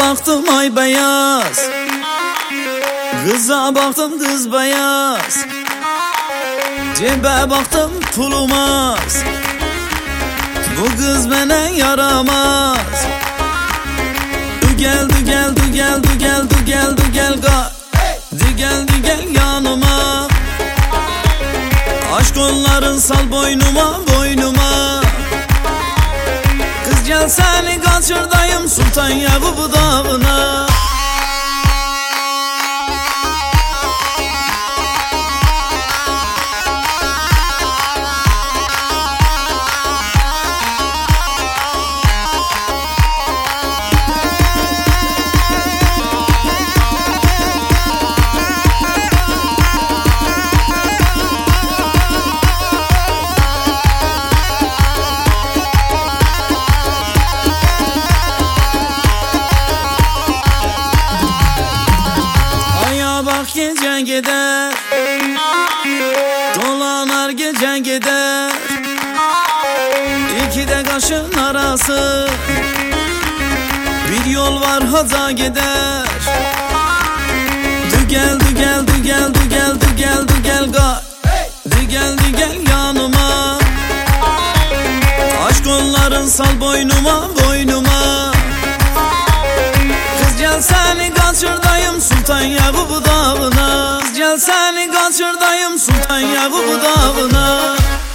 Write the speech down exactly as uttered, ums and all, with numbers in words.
baktım ay beyaz, kıza baktım kız beyaz, cebe baktım pulumaz, bu kız bana yaramaz. Du gel du gel du gel du gel du gel du gel ga, du gel du gel yanıma. Aşk onların sal boynuma boynuma. Kız gel seni kaçırdayım Sultan Yakubu dağına. Gece gider, dolanar gece gider, İki de kaşın arası bir yol var haza gider. Du gel du gel du gel du gel du gel du gel ga, du gel du gel yanıma. Aşk onların sal boynuma boynuma. Kız gel seni kaçırdayım Sultan Yakubu dağına. Kız gel seni kaçırdayım Sultan Yakubu dağına.